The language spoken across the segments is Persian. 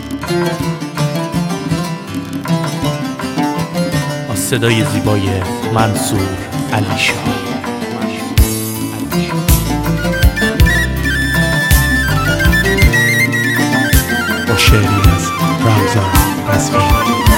با صدای زیبای منصور علیشا. با شعری از رمضان رضوی.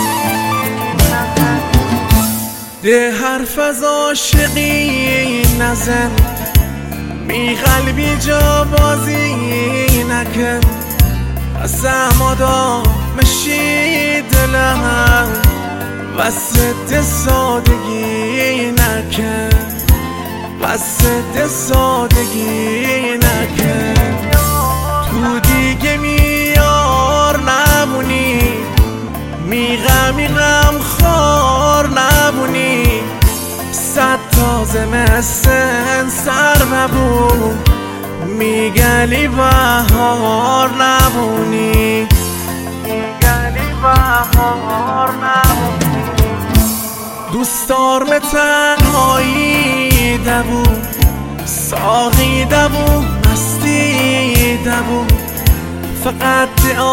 ده حرف از عاشقی نزن، می قلبی جا بازی نکن، از احمادا مشی دلم وسط سادگی نکن، وسط سادگی نکن. تو دیگه میار نمونی، میغم خار نمونی، صد تا زمستن سر نبود، میگلی بهار نمونی، میگلی بهار نمونی. دوستار تنهایی دبو، ساقی دبو، مستی دبو، فقط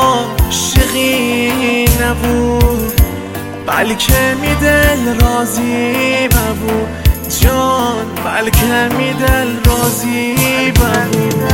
عاشقی نبود، بلکه می دل راضی ببود جان، بلکه می دل راضی ببود.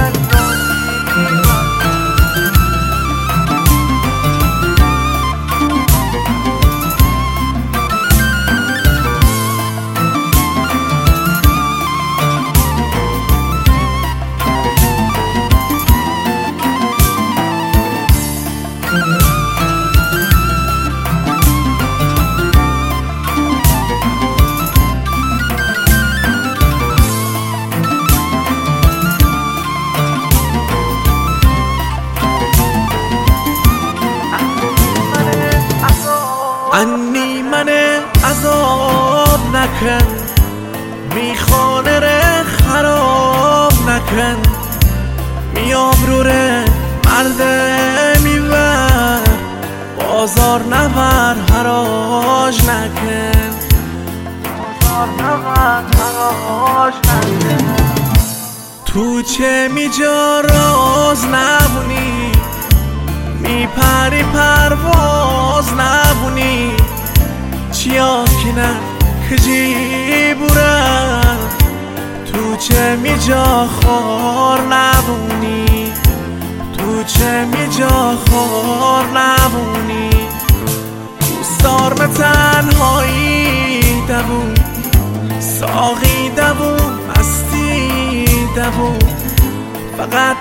انی من عذاب نکن، میخانه ره خراب نکن، می آبرو ره مرده میبر، بازار نبر حراج نکن، بازار نبر حراج نکن. تو چه میجا راز نبونی، میپری پرواز نبونی، چیا کنن کجی بورن، تو چه میجا خار نبونی، تو چه میجا خار نبونی. دوستار تنهایی دبو، ساقی دبو، مستی دبو، فقط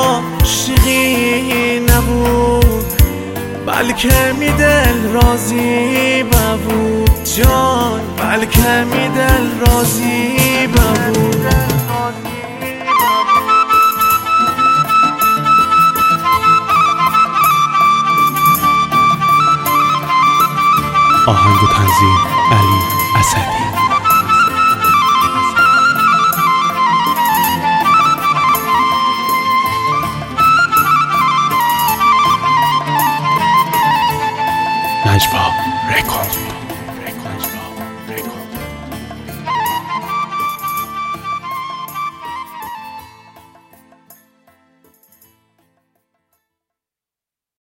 عاشقی نبود، بلکه می دل راضی ببود جان، بلکه می دل راضی ببود. آهنگ و تنظیم علی اسدی. نجوا رکورد.